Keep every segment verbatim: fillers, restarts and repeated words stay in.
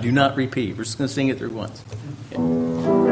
Do not repeat. We're just going to sing it through once. Okay.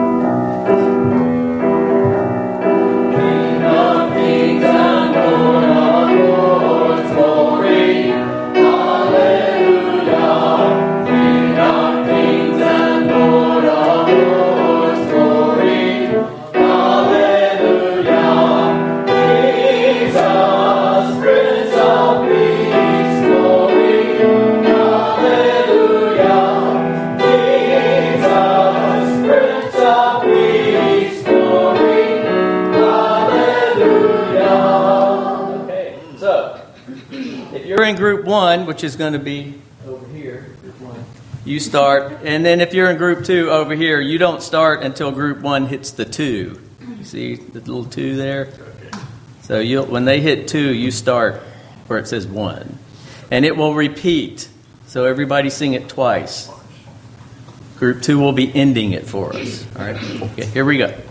In group one, which is going to be over here, group one, you start, and then if you're in group two over here, you don't start until group one hits the two. You see the little two there? So you'll, when they hit two, you start where it says one, and it will repeat. So everybody sing it twice. Group two will be ending it for us. All right. Okay, here we go.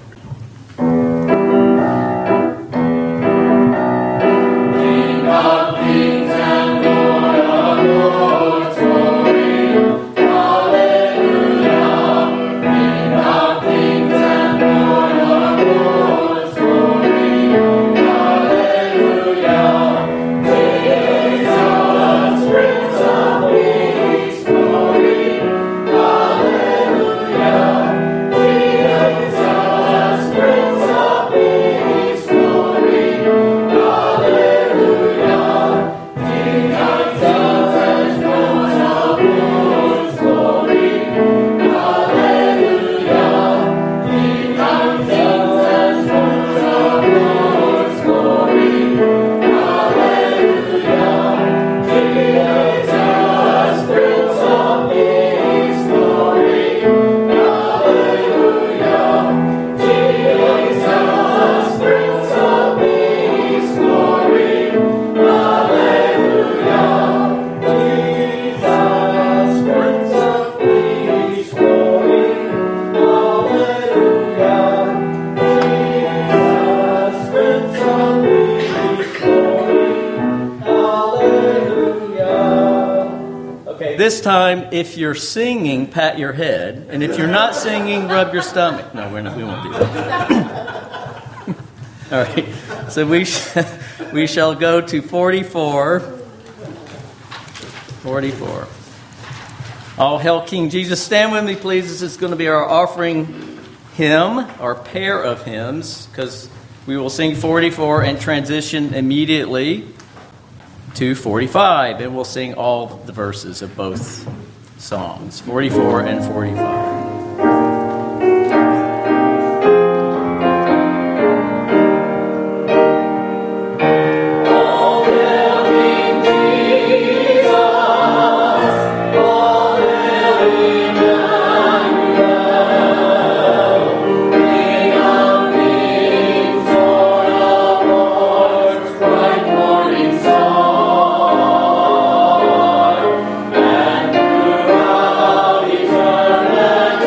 This time, if you're singing, pat your head, and if you're not singing, rub your stomach. No, we're not. We won't do that. All right. So we sh- we shall go to forty-four. forty-four. All hail King Jesus. Stand with me, please. This is going to be our offering hymn, our pair of hymns, because we will sing forty-four and transition immediately to forty-five, and we'll sing all the verses of both songs, forty-four and forty-five. Eternity.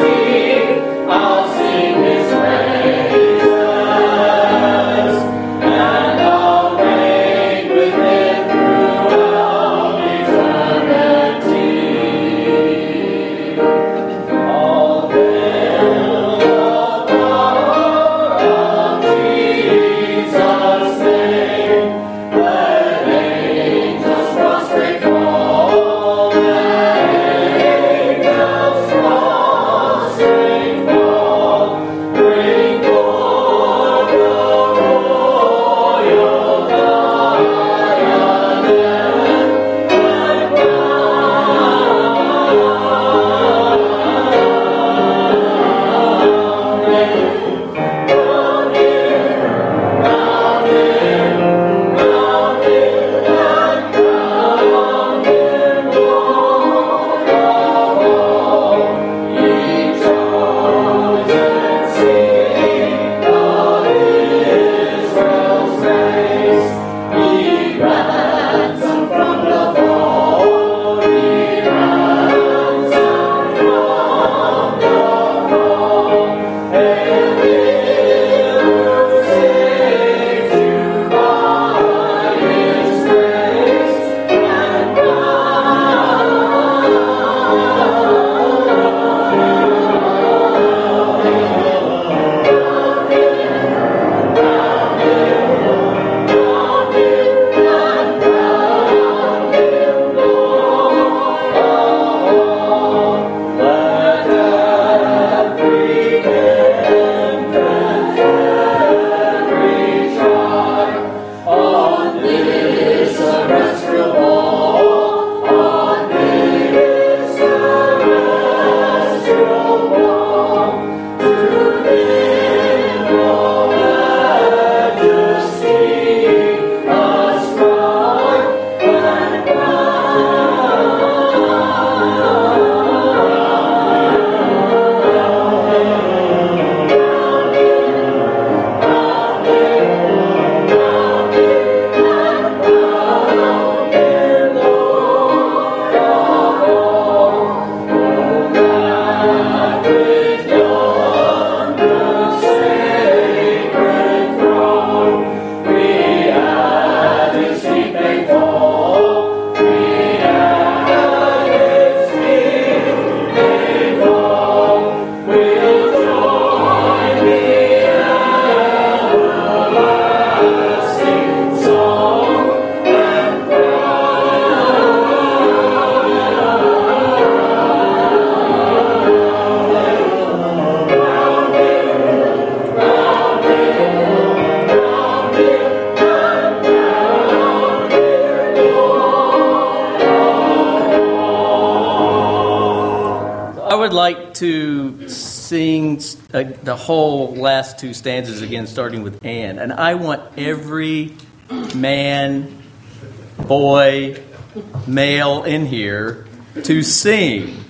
I would like to sing uh, the whole last two stanzas again, starting with "and." And I want every man, boy, male in here to sing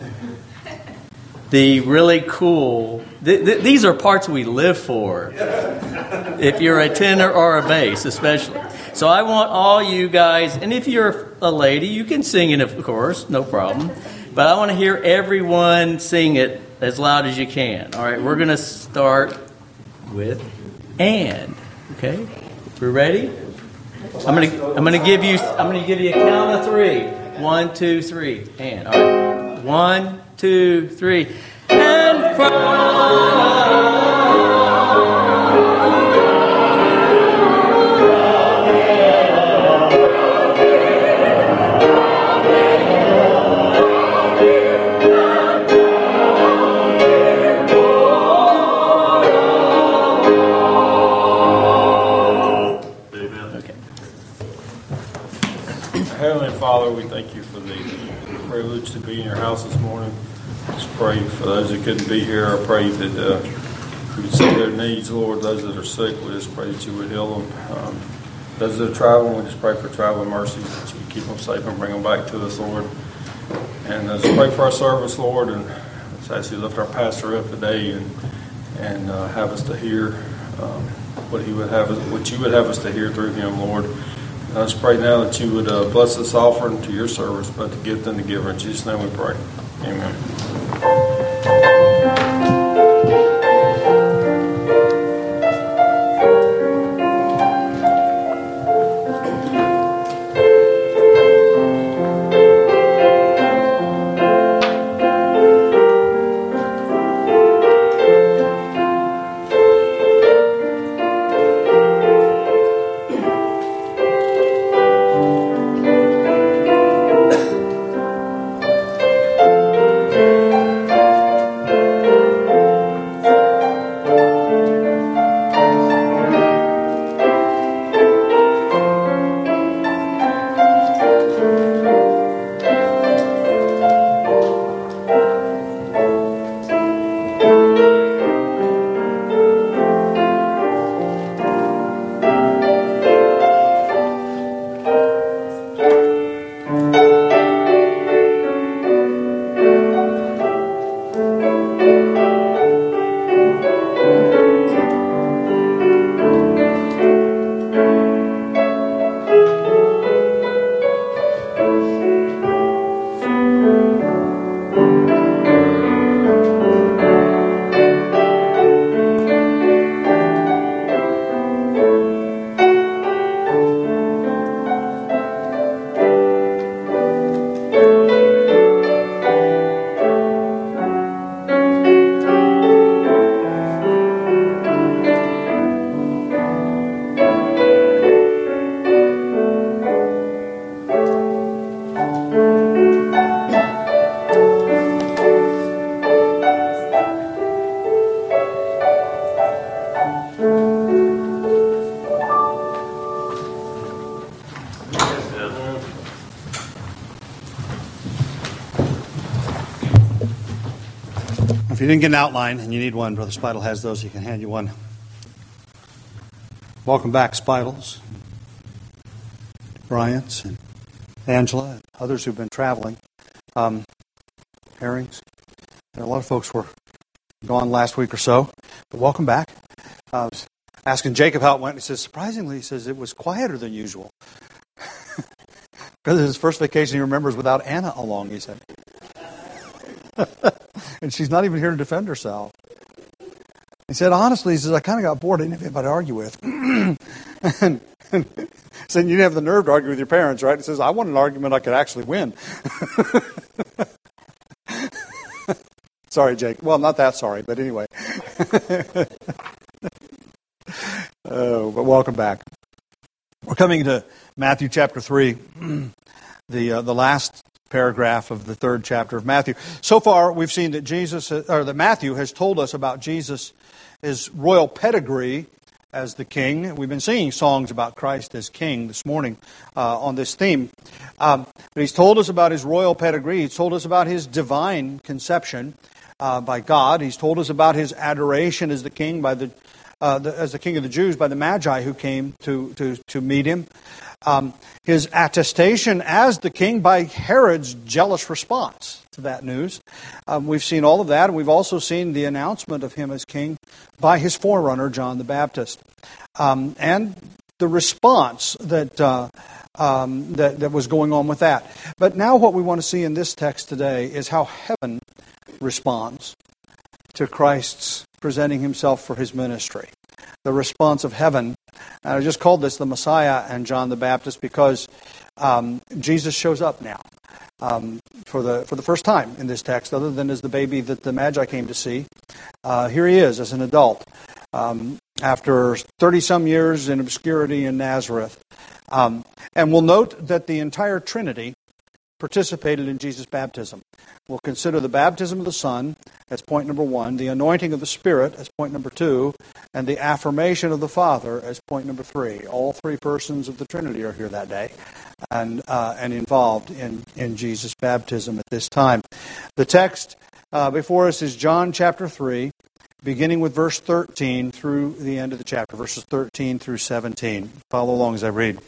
the really cool... Th- th- these are parts we live for. If you're a tenor or a bass, especially. So I want all you guys, and if you're a lady, you can sing it, of course, no problem. But I want to hear everyone sing it as loud as you can. All right, we're going to start with "and." Okay, we're ready. I'm going to I'm going to give you I'm going to give you a count of three. One, two, three, and. All right, one, two, three, and cry. Heavenly Father, we thank you for the privilege to be in your house this morning. Just pray for those that couldn't be here. I pray that uh, we could see their needs, Lord. Those that are sick, we just pray that you would heal them. Um, those that are traveling, we just pray for traveling mercies, that you would keep them safe and bring them back to us, Lord. And uh, just pray for our service, Lord, and just ask you to lift our pastor up today and and uh, have us to hear um, what he would have, us, what you would have us to hear through him, Lord. I just pray now that you would uh, bless this offering to your service, both the gift and the giver. In Jesus' name we pray. Amen. If you didn't get an outline and you need one, Brother Spidle has those. He can hand you one. Welcome back, Spidles, Bryant's, and Angela, and others who've been traveling. Um, Herrings. And a lot of folks were gone last week or so, but welcome back. I was asking Jacob how it went. He says, surprisingly, he says it was quieter than usual. Because his first vacation he remembers without Anna along, he said. And she's not even here to defend herself. He said, honestly, he says, I kind of got bored. I didn't have anybody to argue with. and, and said, you didn't have the nerve to argue with your parents, right? He says, I want an argument I could actually win. Sorry, Jake. Well, not that sorry, but anyway. Oh, but welcome back. We're coming to Matthew chapter three, the uh, the last paragraph of the third chapter of Matthew. So far, we've seen that Jesus, or that Matthew has told us about Jesus' his royal pedigree as the King. We've been singing songs about Christ as King this morning uh, on this theme. Um, but He's told us about His royal pedigree. He's told us about His divine conception uh, by God. He's told us about His adoration as the King by the, uh, the as the King of the Jews by the Magi who came to to to meet Him. Um, his attestation as the King by Herod's jealous response to that news. Um, we've seen all of that, and we've also seen the announcement of Him as King by His forerunner, John the Baptist. Um, and the response that, uh, um, that that was going on with that. But now what we want to see in this text today is how heaven responds to Christ's presenting Himself for His ministry. The response of heaven. And I just called this the Messiah and John the Baptist because um, Jesus shows up now um, for the for the first time in this text, other than as the baby that the Magi came to see. Uh, here He is as an adult um, after thirty-some years in obscurity in Nazareth. Um, and we'll note that the entire Trinity participated in Jesus' baptism. We'll consider the baptism of the Son as point number one, the anointing of the Spirit as point number two, and the affirmation of the Father as point number three. All three persons of the Trinity are here that day and uh, and involved in, in Jesus' baptism at this time. The text uh, before us is John chapter three, beginning with verse thirteen through the end of the chapter, verses thirteen through seventeen. Follow along as I read.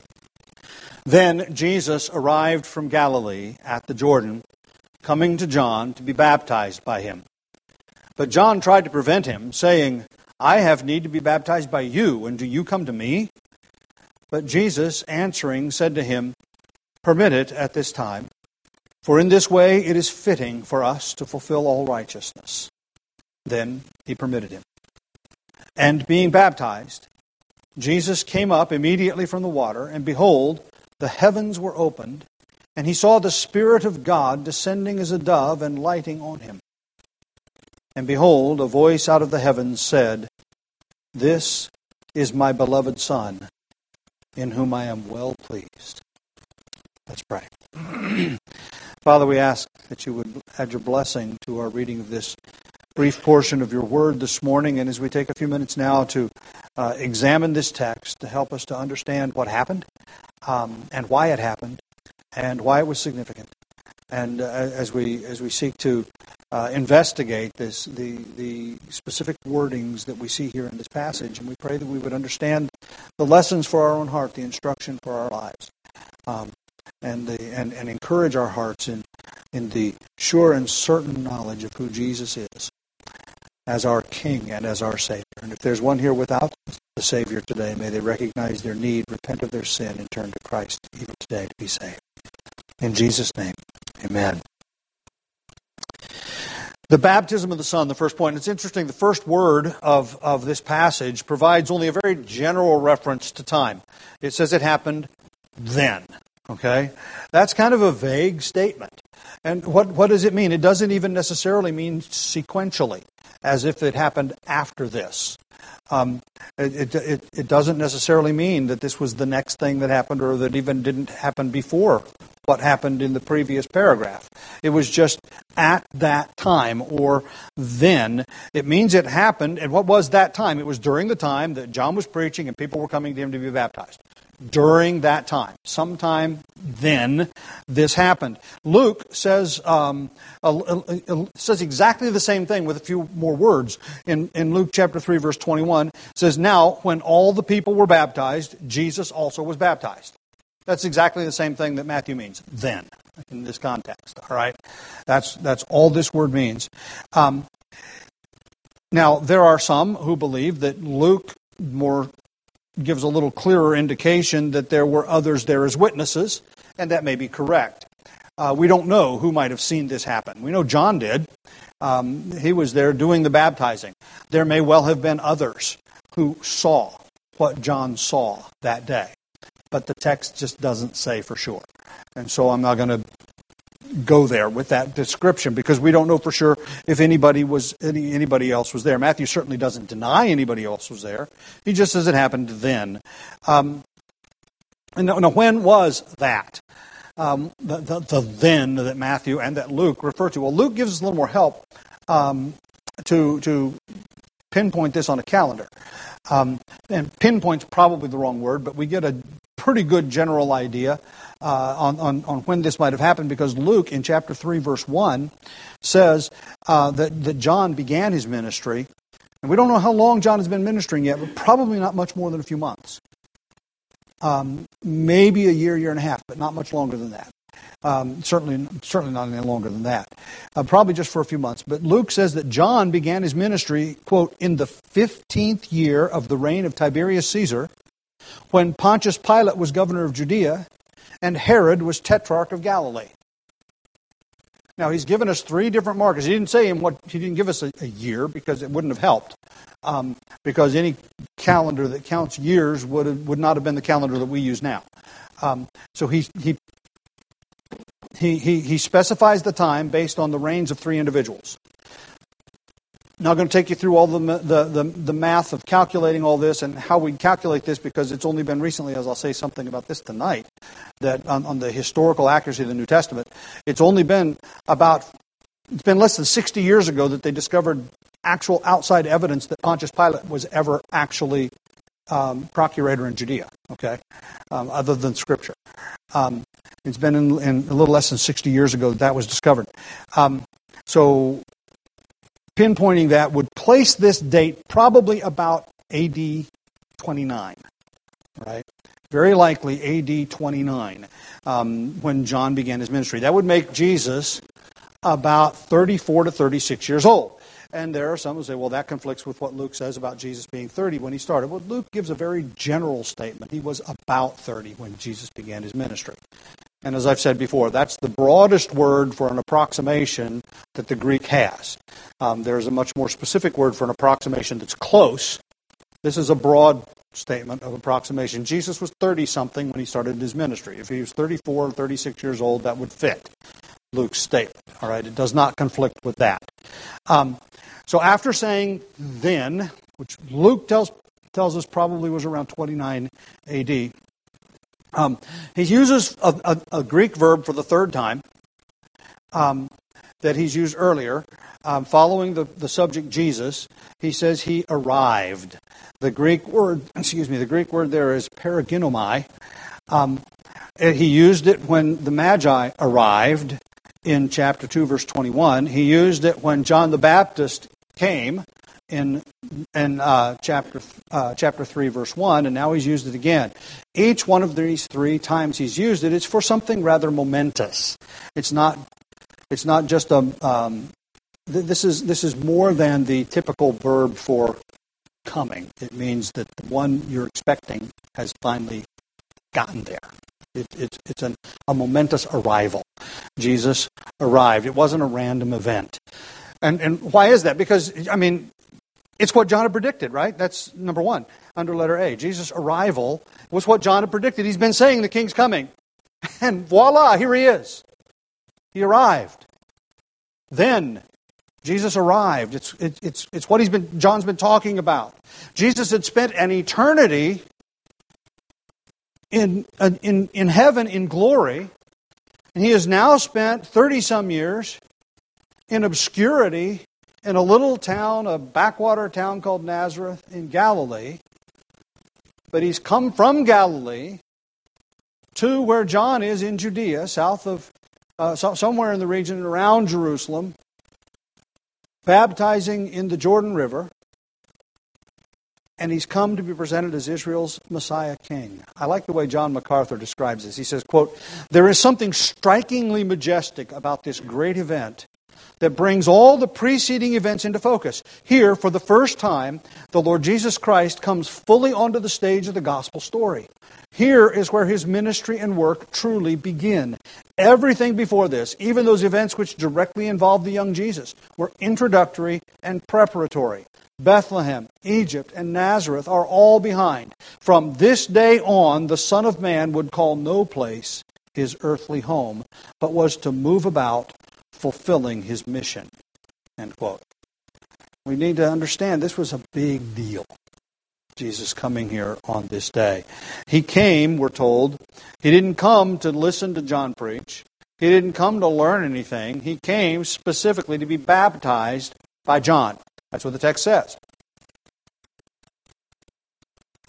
Then Jesus arrived from Galilee at the Jordan, coming to John to be baptized by him. But John tried to prevent him, saying, I have need to be baptized by you, and do you come to me? But Jesus, answering, said to him, Permit it at this time, for in this way it is fitting for us to fulfill all righteousness. Then he permitted him. And being baptized, Jesus came up immediately from the water, and behold, the heavens were opened, and he saw the Spirit of God descending as a dove and lighting on him. And behold, a voice out of the heavens said, This is my beloved Son, in whom I am well pleased. Let's pray. Father, we ask that you would add your blessing to our reading of this brief portion of your word this morning, and as we take a few minutes now to uh, examine this text to help us to understand what happened, Um, and why it happened, and why it was significant, and uh, as we as we seek to uh, investigate this, the the specific wordings that we see here in this passage, and we pray that we would understand the lessons for our own heart, the instruction for our lives, um, and the and, and encourage our hearts in in the sure and certain knowledge of who Jesus is as our King and as our Savior. And if there's one here without the Savior today, may they recognize their need, repent of their sin, and turn to Christ even today to be saved. In Jesus' name, amen. The baptism of the Son, the first point. It's interesting, the first word of, of this passage provides only a very general reference to time. It says it happened then. Okay? That's kind of a vague statement. And what, what does it mean? It doesn't even necessarily mean sequentially, as if it happened after this. Um, it, it, it doesn't necessarily mean that this was the next thing that happened or that even didn't happen before what happened in the previous paragraph. It was just at that time or then. It means it happened. And what was that time? It was during the time that John was preaching and people were coming to him to be baptized. During that time. Sometime then this happened. Luke says um, uh, uh, says exactly the same thing with a few more words. In, in Luke chapter three, verse twenty-one, it says, Now, when all the people were baptized, Jesus also was baptized. That's exactly the same thing that Matthew means, then, in this context. All right? That's, that's all this word means. Um, now, there are some who believe that Luke more gives a little clearer indication that there were others there as witnesses, and that may be correct. Uh, we don't know who might have seen this happen. We know John did. Um, he was there doing the baptizing. There may well have been others who saw what John saw that day, but the text just doesn't say for sure. And so I'm not going to go there with that description because we don't know for sure if anybody was any, anybody else was there. Matthew certainly doesn't deny anybody else was there. He just says it happened then. Um, and now, when was that? Um, the, the, the then that Matthew and that Luke refer to. Well, Luke gives us a little more help um, to to pinpoint this on a calendar. Um, and pinpoint's probably the wrong word, but we get a pretty good general idea uh, on, on, on when this might have happened, because Luke in chapter three, verse one, says uh, that, that John began his ministry. And we don't know how long John has been ministering yet, but probably not much more than a few months. Um, maybe a year, year and a half, but not much longer than that. Um, certainly, certainly not any longer than that. Uh, probably just for a few months. But Luke says that John began his ministry, quote, in the fifteenth year of the reign of Tiberius Caesar, when Pontius Pilate was governor of Judea, and Herod was tetrarch of Galilee. Now, he's given us three different markers. He didn't say in what he didn't give us a, a year, because it wouldn't have helped. Um, because any calendar that counts years would have, would not have been the calendar that we use now. Um, so he he he he he specifies the time based on the reigns of three individuals. Now, I'm going to take you through all the, the the the math of calculating all this and how we calculate this, because it's only been recently, as I'll say something about this tonight, that on, on the historical accuracy of the New Testament, it's only been about, it's been less than sixty years ago that they discovered actual outside evidence that Pontius Pilate was ever actually um, procurator in Judea, okay, um, other than Scripture. Um, it's been in, in a little less than sixty years ago that that was discovered. Um, so pinpointing that would place this date probably about A D twenty-nine, right? Very likely A D twenty-nine, um, when John began his ministry. That would make Jesus about thirty-four to thirty-six years old. And there are some who say, well, that conflicts with what Luke says about Jesus being thirty when he started. Well, Luke gives a very general statement. He was about thirty when Jesus began his ministry. And as I've said before, that's the broadest word for an approximation that the Greek has. Um, there's a much more specific word for an approximation that's close. This is a broad statement of approximation. Jesus was thirty-something when he started his ministry. If he was thirty-four or thirty-six years old, that would fit Luke's statement. All right, it does not conflict with that. Um, so after saying then, which Luke tells tells us probably was around twenty-nine A D, um, he uses a, a, a Greek verb for the third time um, that he's used earlier. Um, following the, the subject Jesus, he says he arrived. The Greek word, excuse me, the Greek word there is paraginomai. Um, he used it when the Magi arrived in chapter two, verse twenty-one. He used it when John the Baptist came in in uh, chapter uh, chapter three, verse one, and now he's used it again. Each one of these three times he's used it, it's for something rather momentous. It's not. It's not just a. Um, th- this is this is more than the typical verb for coming. It means that the one you're expecting has finally gotten there. It, it's it's an, a momentous arrival. Jesus arrived. It wasn't a random event. And and why is that? Because, I mean, it's what John had predicted, right? That's number one, under letter A. Jesus' arrival was what John had predicted. He's been saying the king's coming. And voila, here he is. He arrived. Then Jesus arrived. It's it, it's it's what he's been John's been talking about. Jesus had spent an eternity in in in heaven in glory, and he has now spent thirty some years in obscurity in a little town, a backwater town called Nazareth in Galilee. But he's come from Galilee to where John is in Judea, south of uh, so, somewhere in the region around Jerusalem, baptizing in the Jordan River. And he's come to be presented as Israel's Messiah King. I like the way John MacArthur describes this. He says, quote, "There is something strikingly majestic about this great event that brings all the preceding events into focus. Here, for the first time, the Lord Jesus Christ comes fully onto the stage of the gospel story. Here is where his ministry and work truly begin. Everything before this, even those events which directly involved the young Jesus, were introductory and preparatory. Bethlehem, Egypt, and Nazareth are all behind. From this day on, the Son of Man would call no place his earthly home, but was to move about, fulfilling his mission." End quote. We need to understand this was a big deal. Jesus coming here on this day. He came, we're told. He didn't come to listen to John preach. He didn't come to learn anything. He came specifically to be baptized by John. That's what the text says.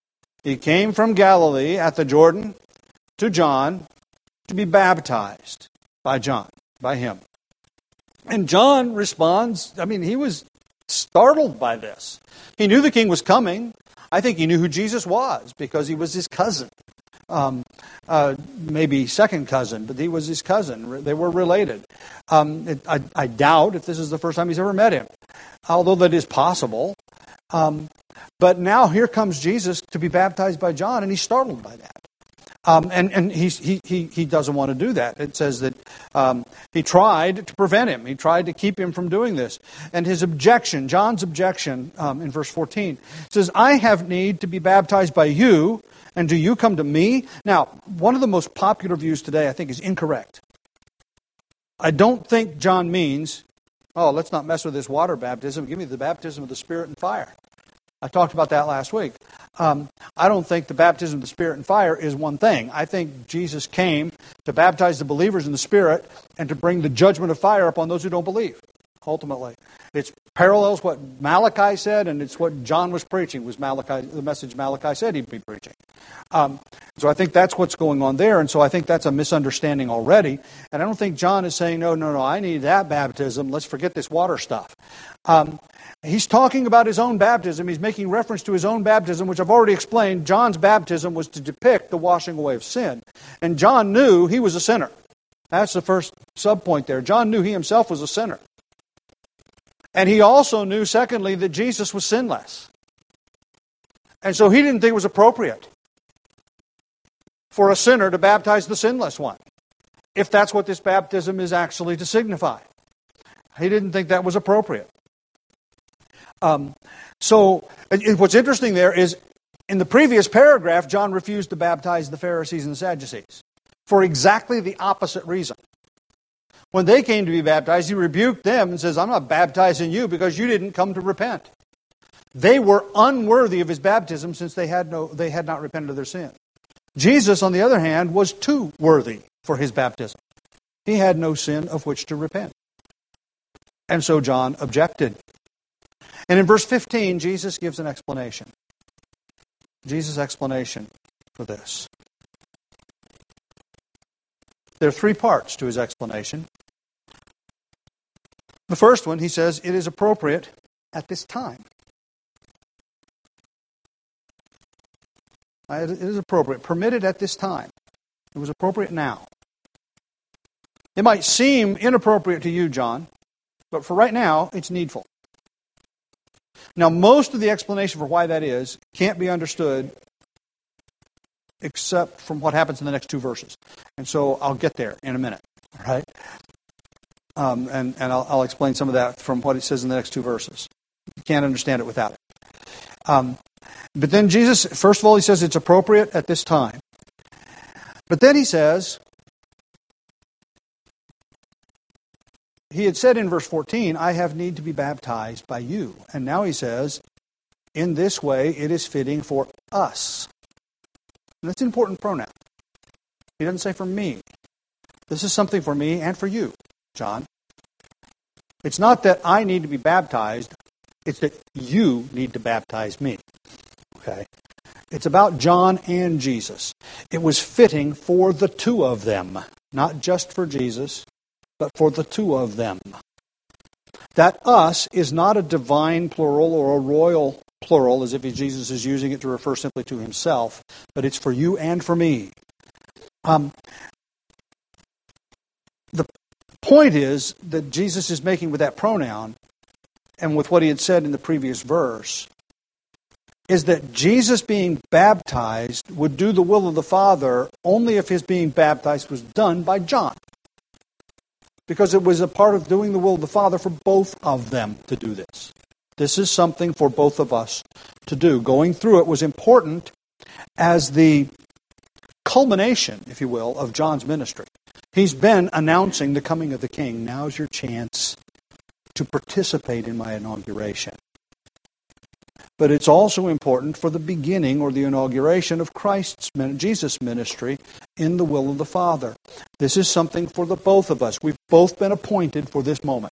He came from Galilee at the Jordan to John to be baptized by John, by him. And John responds, I mean, he was startled by this. He knew the king was coming. I think he knew who Jesus was because he was his cousin. Um, uh, maybe second cousin, but he was his cousin. They were related. Um, it, I, I doubt if this is the first time he's ever met him, although that is possible. Um, but now here comes Jesus to be baptized by John, and he's startled by that. Um, and and he's, he, he, he doesn't want to do that. It says that um, he tried to prevent him. He tried to keep him from doing this. And his objection, John's objection um, in verse fourteen, says, I have need to be baptized by you, and do you come to me? Now, one of the most popular views today, I think, is incorrect. I don't think John means, oh, let's not mess with this water baptism. Give me the baptism of the Spirit and fire. I talked about that last week. Um, I don't think the baptism of the Spirit and fire is one thing. I think Jesus came to baptize the believers in the Spirit and to bring the judgment of fire upon those who don't believe, ultimately. It parallels what Malachi said, and it's what John was preaching, was Malachi, the message Malachi said he'd be preaching. Um, so I think that's what's going on there, and so I think that's a misunderstanding already. And I don't think John is saying, no, no, no, I need that baptism. Let's forget this water stuff. Um, he's talking about his own baptism. He's making reference to his own baptism, which I've already explained. John's baptism was to depict the washing away of sin. And John knew he was a sinner. That's the first subpoint there. John knew he himself was a sinner. And he also knew, secondly, that Jesus was sinless. And so he didn't think it was appropriate for a sinner to baptize the sinless one, if that's what this baptism is actually to signify. He didn't think that was appropriate. Um, so what's interesting there is, in the previous paragraph, John refused to baptize the Pharisees and the Sadducees for exactly the opposite reason. When they came to be baptized, he rebuked them and says, I'm not baptizing you because you didn't come to repent. They were unworthy of his baptism since they had no, they had not repented of their sin. Jesus, on the other hand, was too worthy for his baptism. He had no sin of which to repent. And so John objected. And in verse fifteen, Jesus gives an explanation. Jesus' explanation for this. There are three parts to his explanation. The first one, he says, it is appropriate at this time. It is appropriate, permitted at this time. It was appropriate now. It might seem inappropriate to you, John, but for right now, it's needful. Now, most of the explanation for why that is can't be understood except from what happens in the next two verses. And so I'll get there in a minute. All right? Um, and and I'll, I'll explain some of that from what it says in the next two verses. You can't understand it without it. Um, but then Jesus, first of all, he says it's appropriate at this time. But then he says, he had said in verse fourteen, I have need to be baptized by you. And now he says, in this way it is fitting for us. And that's an important pronoun. He doesn't say for me. This is something for me and for you, John. It's not that I need to be baptized. It's that you need to baptize me. Okay? It's about John and Jesus. It was fitting for the two of them. Not just for Jesus, but for the two of them. That us is not a divine plural or a royal plural, as if Jesus is using it to refer simply to himself, but it's for you and for me. Um, the point is that Jesus is making with that pronoun, and with what he had said in the previous verse, is that Jesus being baptized would do the will of the Father only if his being baptized was done by John. Because it was a part of doing the will of the Father for both of them to do this. This is something for both of us to do. Going through it was important as the culmination, if you will, of John's ministry. He's been announcing the coming of the King. Now's your chance to participate in my inauguration. But it's also important for the beginning or the inauguration of Christ's, Jesus' ministry in the will of the Father. This is something for the both of us. We've both been appointed for this moment.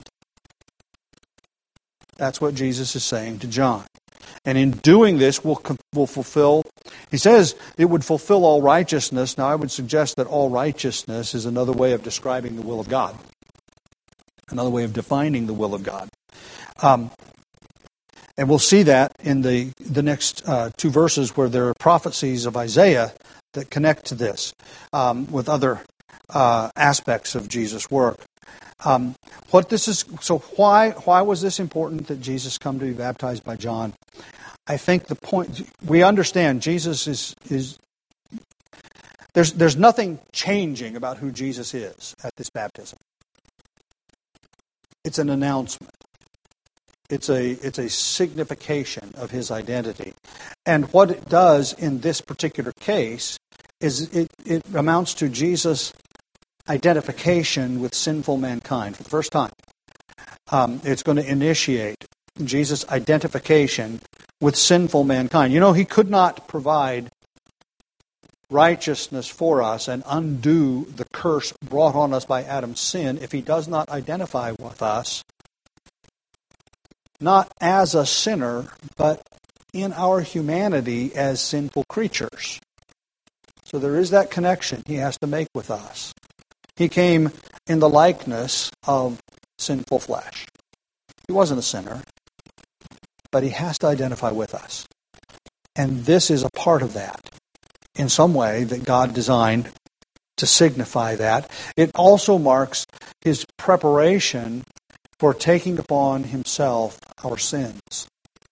That's what Jesus is saying to John. And in doing this, we'll, we'll fulfill He says it would fulfill all righteousness. Now, I would suggest that all righteousness is another way of describing the will of God, another way of defining the will of God. Um, and we'll see that in the, the next uh, two verses where there are prophecies of Isaiah that connect to this um, with other uh, aspects of Jesus' work. Um, what this is, so why why was this important that Jesus come to be baptized by John? I think the point, we understand Jesus is is there's there's nothing changing about who Jesus is at this baptism. It's an announcement. It's a it's a signification of his identity. And what it does in this particular case is it, it amounts to Jesus' identification with sinful mankind for the first time. Um, it's going to initiate Jesus' identification with sinful mankind. You know, he could not provide righteousness for us and undo the curse brought on us by Adam's sin if he does not identify with us, not as a sinner, but in our humanity as sinful creatures. So there is that connection he has to make with us. He came in the likeness of sinful flesh. He wasn't a sinner, but he has to identify with us. And this is a part of that, in some way that God designed to signify that. It also marks his preparation for taking upon himself our sins.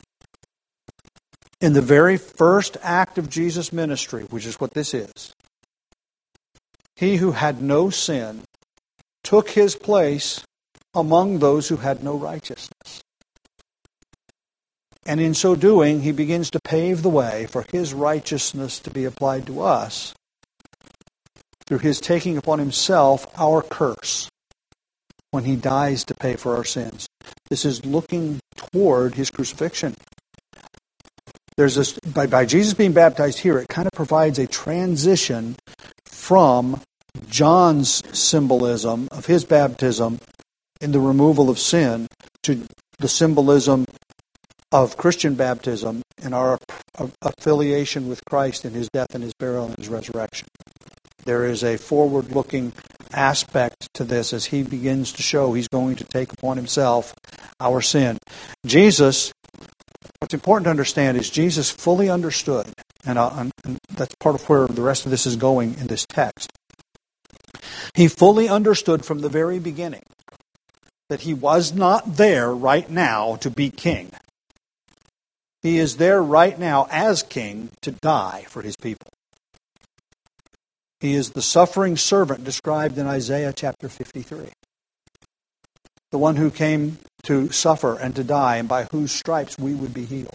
In the very first act of Jesus' ministry, which is what this is, he who had no sin took his place among those who had no righteousness. And in so doing, he begins to pave the way for his righteousness to be applied to us through his taking upon himself our curse when he dies to pay for our sins. This is looking toward his crucifixion. There's this, by, by Jesus being baptized here, it kind of provides a transition from John's symbolism of his baptism in the removal of sin to the symbolism of Christian baptism in our affiliation with Christ in his death and his burial and his resurrection. There is a forward-looking aspect to this as he begins to show he's going to take upon himself our sin. Jesus, what's important to understand is Jesus fully understood, and, uh, and that's part of where the rest of this is going in this text. He fully understood from the very beginning that he was not there right now to be king. He is there right now as king to die for his people. He is the suffering servant described in Isaiah chapter fifty-three. The one who came to suffer and to die, and by whose stripes we would be healed.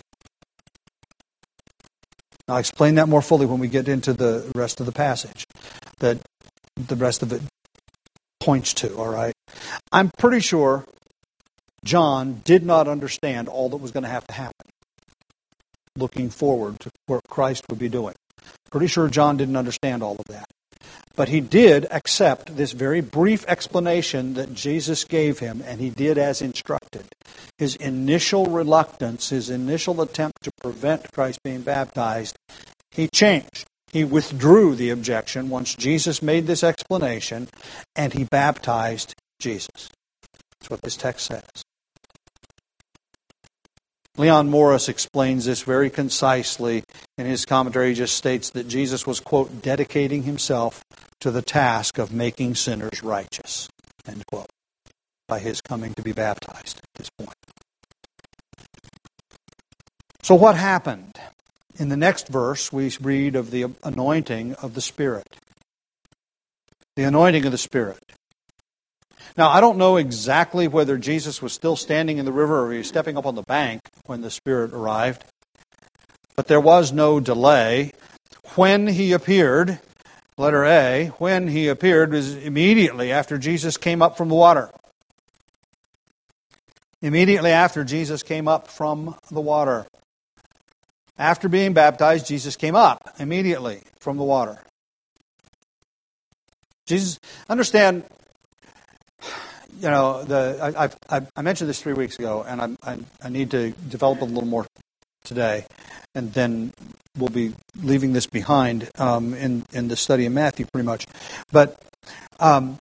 Now, I'll explain that more fully when we get into the rest of the passage, that the rest of it points to, all right? I'm pretty sure John did not understand all that was going to have to happen, looking forward to what Christ would be doing. Pretty sure John didn't understand all of that. But he did accept this very brief explanation that Jesus gave him, and he did as instructed. His initial reluctance, his initial attempt to prevent Christ being baptized, he changed. He withdrew the objection once Jesus made this explanation, and he baptized Jesus. That's what this text says. Leon Morris explains this very concisely in his commentary. He just states that Jesus was, quote, dedicating himself to the task of making sinners righteous, end quote, by his coming to be baptized at this point. So what happened? In the next verse, we read of the anointing of the Spirit. The anointing of the Spirit. Now, I don't know exactly whether Jesus was still standing in the river or he was stepping up on the bank when the Spirit arrived. But there was no delay. When he appeared, letter A, when he appeared was immediately after Jesus came up from the water. Immediately after Jesus came up from the water. After being baptized, Jesus came up immediately from the water. Jesus, understand, you know, the I, I, I mentioned this three weeks ago, and I, I, I need to develop a little more today. and then we'll be leaving this behind um, in, in the study of Matthew pretty much. But um,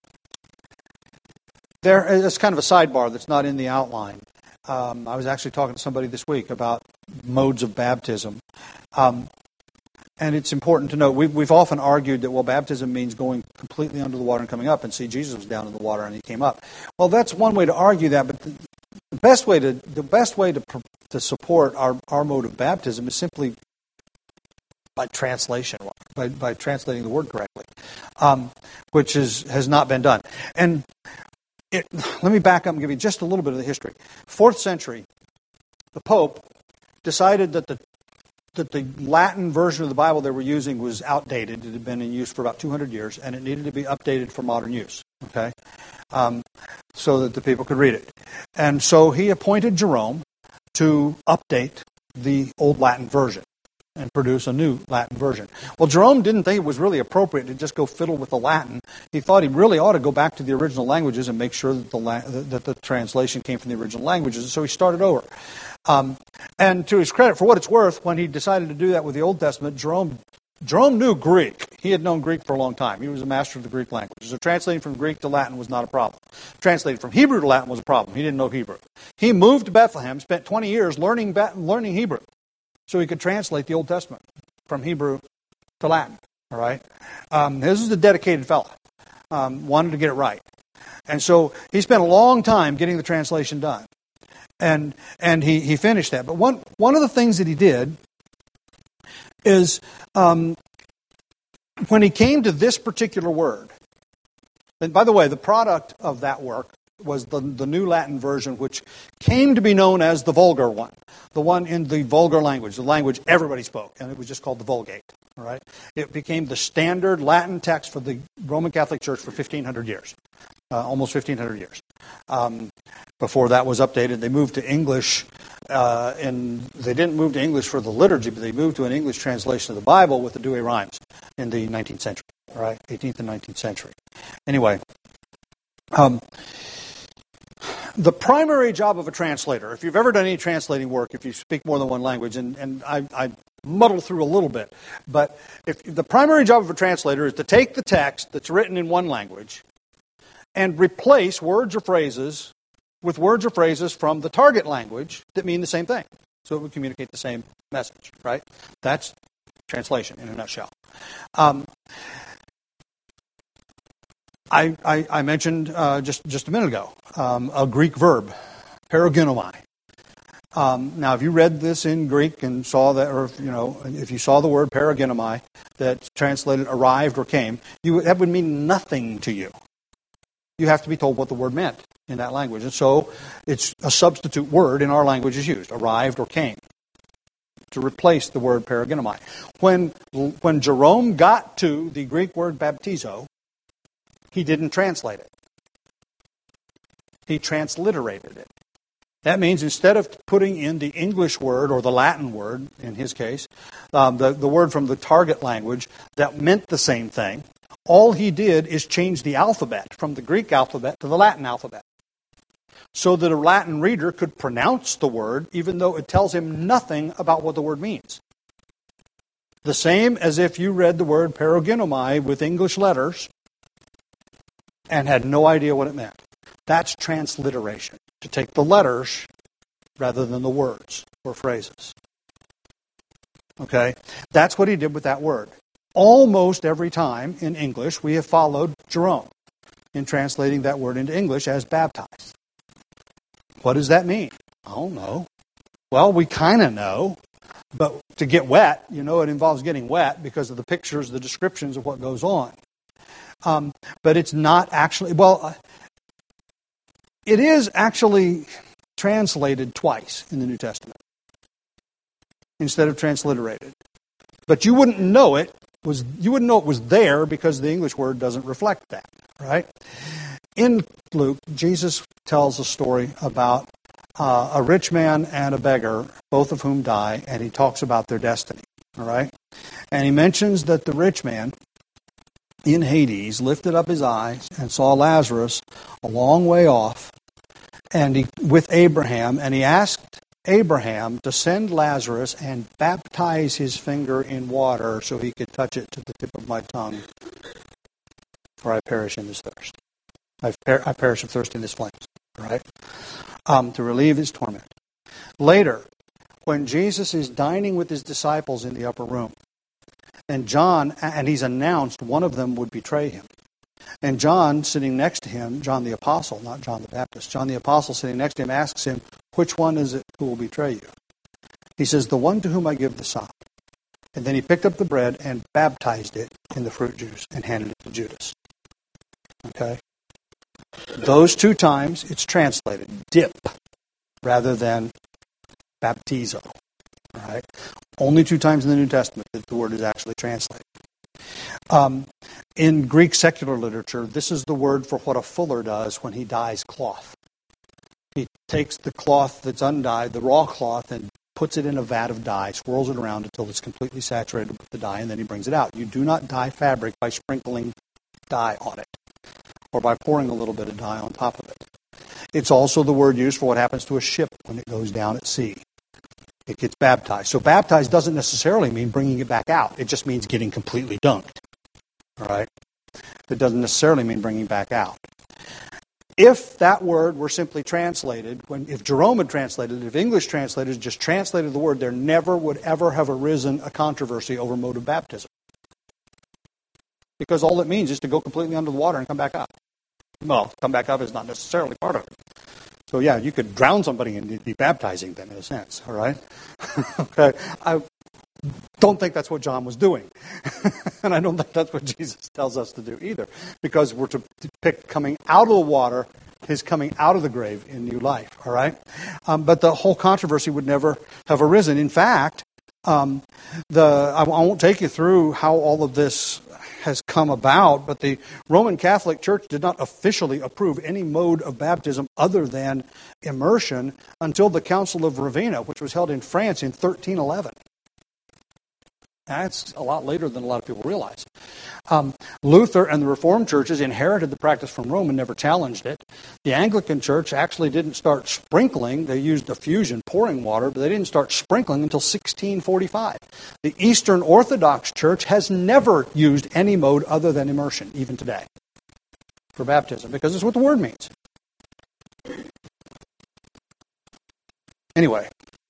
there is kind of a sidebar that's not in the outline. Um, I was actually talking to somebody this week about modes of baptism. Um, and it's important to note, we've, we've often argued that, well, baptism means going completely under the water and coming up. And see, Jesus was down in the water and he came up. Well, that's one way to argue that, but the, the best way to the best way to to support our, our mode of baptism is simply by translation, by, by translating the word correctly, um, which is has not been done. And it, let me back up and give you just a little bit of the history. Fourth century, the Pope decided that the that the Latin version of the Bible they were using was outdated. It had been in use for about two hundred years, and it needed to be updated for modern use, okay, um, so that the people could read it. And so he appointed Jerome to update the old Latin version and produce a new Latin version. Well, Jerome didn't think it was really appropriate to just go fiddle with the Latin. He thought he really ought to go back to the original languages and make sure that the la- that the translation came from the original languages. And so he started over. Um, and to his credit, for what it's worth, when he decided to do that with the Old Testament, Jerome Jerome knew Greek. He had known Greek for a long time. He was a master of the Greek language. So translating from Greek to Latin was not a problem. Translating from Hebrew to Latin was a problem. He didn't know Hebrew. He moved to Bethlehem, spent twenty years learning learning Hebrew, so he could translate the Old Testament from Hebrew to Latin. All right, um, this is a dedicated fellow. Um, wanted to get it right, and so he spent a long time getting the translation done, and and he he finished that. But one one of the things that he did is um, when he came to this particular word. And by the way, the product of that work was the, the New Latin version, which came to be known as the Vulgar one, the one in the vulgar language, the language everybody spoke, and it was just called the Vulgate. All right, it became the standard Latin text for the Roman Catholic Church for fifteen hundred years, uh, almost fifteen hundred years. Um, before that was updated, they moved to English, uh, and they didn't move to English for the liturgy, but they moved to an English translation of the Bible with the Douay-Rheims in the nineteenth century. All right, eighteenth and nineteenth century. Anyway. Um, The primary job of a translator, if you've ever done any translating work, if you speak more than one language, and, and I, I muddle through a little bit, but if the primary job of a translator is to take the text that's written in one language and replace words or phrases with words or phrases from the target language that mean the same thing, so it would communicate the same message, right? That's translation in a nutshell. Um, I, I, I mentioned uh, just, just a minute ago um, a Greek verb, paraginomai. Um, now, if you read this in Greek and saw that, or you know, if you saw the word paraginomai that's translated arrived or came, you that would mean nothing to you. You have to be told what the word meant in that language, and so it's a substitute word in our language is used, arrived or came, to replace the word paraginomai. When when Jerome got to the Greek word baptizo, he didn't translate it. He transliterated it. That means instead of putting in the English word or the Latin word, in his case, um, the, the word from the target language that meant the same thing, all he did is change the alphabet from the Greek alphabet to the Latin alphabet, so that a Latin reader could pronounce the word even though it tells him nothing about what the word means. The same as if you read the word paraginomai with English letters and had no idea what it meant. That's transliteration, to take the letters rather than the words or phrases. Okay? That's what he did with that word. Almost every time in English, we have followed Jerome in translating that word into English as baptized. What does that mean? I don't know. Well, we kind of know, but to get wet, you know, it involves getting wet because of the pictures, the descriptions of what goes on. Um, but it's not actually, well, uh, it is actually translated twice in the New Testament instead of transliterated. But you wouldn't know it was, you wouldn't know it was there because the English word doesn't reflect that, right? In Luke, Jesus tells a story about uh, a rich man and a beggar, both of whom die, and he talks about their destiny, all right? And he mentions that the rich man in Hades lifted up his eyes and saw Lazarus a long way off and he with Abraham, and he asked Abraham to send Lazarus and baptize his finger in water so he could touch it to the tip of my tongue, for I perish in this thirst. I, per- I perish of thirst in this flames, right? Um, to relieve his torment. Later, when Jesus is dining with his disciples in the upper room, and John, and he's announced one of them would betray him. And John, sitting next to him, John the Apostle, not John the Baptist, John the Apostle sitting next to him asks him, which one is it who will betray you? He says, the one to whom I give the sop. And then he picked up the bread and baptized it in the fruit juice and handed it to Judas. Okay? Those two times it's translated dip rather than baptizo. All right? Only two times in the New Testament that the word is actually translated. Um, in Greek secular literature, this is the word for what a fuller does when he dyes cloth. He takes the cloth that's undyed, the raw cloth, and puts it in a vat of dye, swirls it around until it's completely saturated with the dye, and then he brings it out. You do not dye fabric by sprinkling dye on it or by pouring a little bit of dye on top of it. It's also the word used for what happens to a ship when it goes down at sea. It gets baptized. So baptized doesn't necessarily mean bringing it back out. It just means getting completely dunked. All right? It doesn't necessarily mean bringing back out. If that word were simply translated, when if Jerome had translated it, if English translators just translated the word, there never would ever have arisen a controversy over mode of baptism. Because all it means is to go completely under the water and come back up. Well, come back up is not necessarily part of it. So yeah, you could drown somebody and you'd be baptizing them in a sense, all right? Okay, I don't think that's what John was doing. And I don't think that's what Jesus tells us to do either. Because we're to pick coming out of the water, his coming out of the grave in new life, all right? Um, but the whole controversy would never have arisen. In fact, um, the I, I won't take you through how all of this has come about, but the Roman Catholic Church did not officially approve any mode of baptism other than immersion until the Council of Ravenna, which was held in France in thirteen eleven. That's a lot later than a lot of people realize. Um, Luther and the Reformed churches inherited the practice from Rome and never challenged it. The Anglican Church actually didn't start sprinkling. They used effusion, pouring water, but they didn't start sprinkling until sixteen forty-five. The Eastern Orthodox Church has never used any mode other than immersion, even today, for baptism, because it's what the word means. Anyway.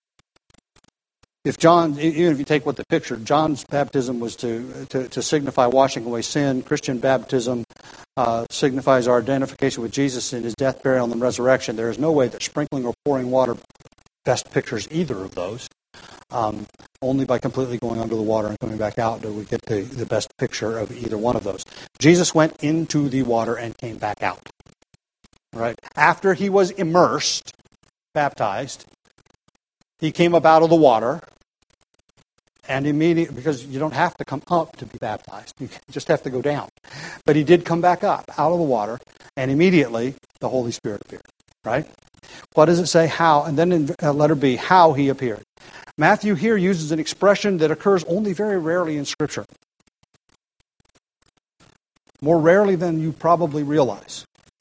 If John, even if you take what the picture, John's baptism was to, to, to signify washing away sin. Christian baptism uh, signifies our identification with Jesus in his death, burial, and resurrection. There is no way that sprinkling or pouring water best pictures either of those. Um, only by completely going under the water and coming back out do we get the, the best picture of either one of those. Jesus went into the water and came back out. Right? After he was immersed, baptized, he came up out of the water. And immediately, because you don't have to come up to be baptized. You just have to go down. But he did come back up out of the water, and immediately the Holy Spirit appeared. Right? What does it say? How? And then in uh, letter B, how he appeared. Matthew here uses an expression that occurs only very rarely in Scripture. More rarely than you probably realize.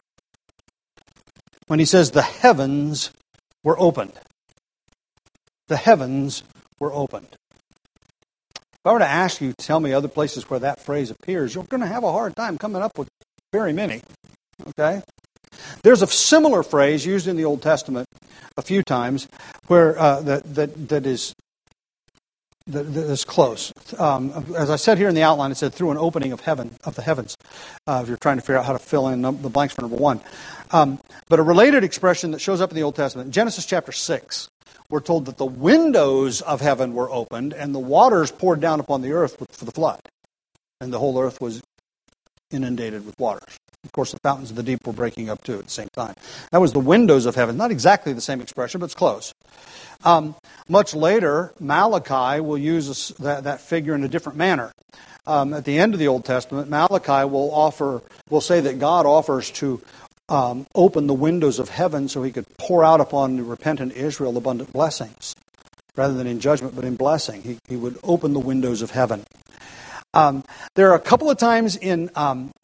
When he says the heavens were opened. The heavens were opened. If I were to ask you to tell me other places where that phrase appears, you're going to have a hard time coming up with very many. Okay? There's a similar phrase used in the Old Testament a few times where uh, that that that is that, that is close. Um, as I said here in the outline, it said through an opening of heaven of the heavens. Uh, if you're trying to figure out how to fill in the blanks for number one, um, but a related expression that shows up in the Old Testament, Genesis chapter six. We're told that the windows of heaven were opened and the waters poured down upon the earth for the flood. And the whole earth was inundated with waters. Of course, the fountains of the deep were breaking up too at the same time. That was the windows of heaven. Not exactly the same expression, but it's close. Um, much later, Malachi will use a, that, that figure in a different manner. Um, at the end of the Old Testament, Malachi will offer, will say that God offers to Um, open the windows of heaven so he could pour out upon the repentant Israel abundant blessings. Rather than in judgment, but in blessing. He, he would open the windows of heaven. Um, there are a couple of times in um,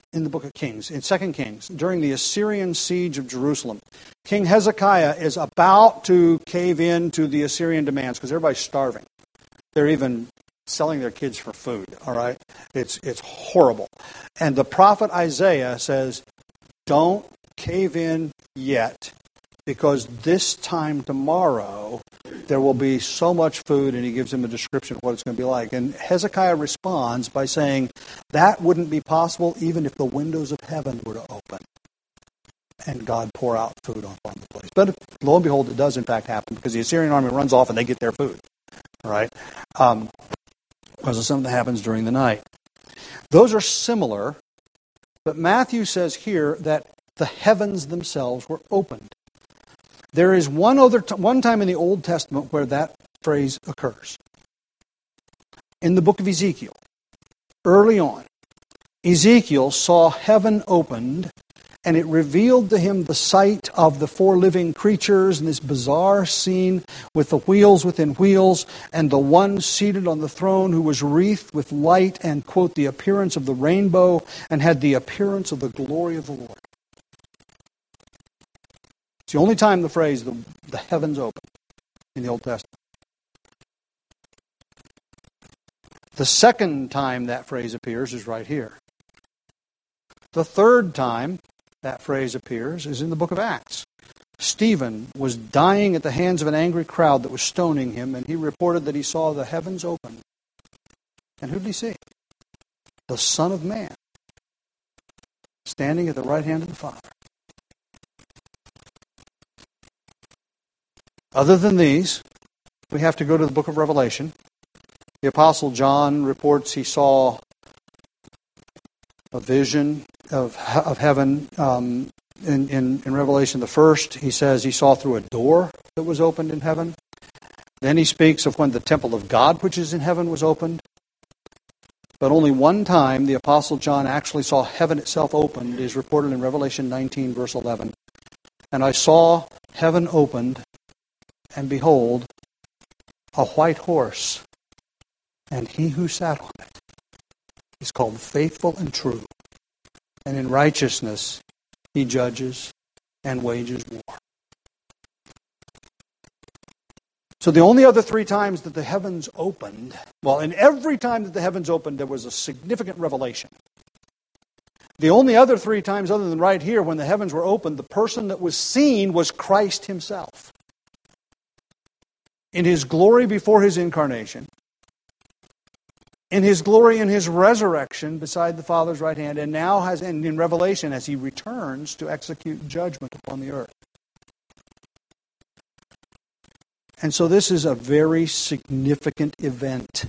in the book of Kings, in Second Kings, during the Assyrian siege of Jerusalem. King Hezekiah is about to cave in to the Assyrian demands because everybody's starving. They're even selling their kids for food, all right? It's, it's horrible. And the prophet Isaiah says, don't cave in yet, because this time tomorrow there will be so much food, and he gives him a description of what it's going to be like. And Hezekiah responds by saying, that wouldn't be possible even if the windows of heaven were to open and God pour out food upon the place. But lo and behold, it does in fact happen, because the Assyrian army runs off and they get their food, all right? Um, because of something that happens during the night. Those are similar, but Matthew says here that the heavens themselves were opened. There is one other t- one time in the Old Testament where that phrase occurs. In the book of Ezekiel, early on, Ezekiel saw heaven opened, and it revealed to him the sight of the four living creatures in this bizarre scene with the wheels within wheels, and the one seated on the throne who was wreathed with light and, quote, the appearance of the rainbow, and had the appearance of the glory of the Lord. It's the only time the phrase, the, the heavens open, in the Old Testament. The second time that phrase appears is right here. The third time that phrase appears is in the book of Acts. Stephen was dying at the hands of an angry crowd that was stoning him, and he reported that he saw the heavens open. And who did he see? The Son of Man, standing at the right hand of the Father. Other than these, we have to go to the book of Revelation. The Apostle John reports he saw a vision of of heaven. Um, in, in, in Revelation the first, he says he saw through a door that was opened in heaven. Then he speaks of when the temple of God, which is in heaven, was opened. But only one time the Apostle John actually saw heaven itself opened is reported in Revelation nineteen, verse eleven. And I saw heaven opened, and behold, a white horse, and he who sat on it is called Faithful and True, and in righteousness he judges and wages war. So the only other three times that the heavens opened, well, in every time that the heavens opened, there was a significant revelation. The only other three times other than right here, when the heavens were opened, the person that was seen was Christ himself. In his glory before his incarnation, in his glory in his resurrection beside the Father's right hand, and now has and in Revelation as he returns to execute judgment upon the earth. And so this is a very significant event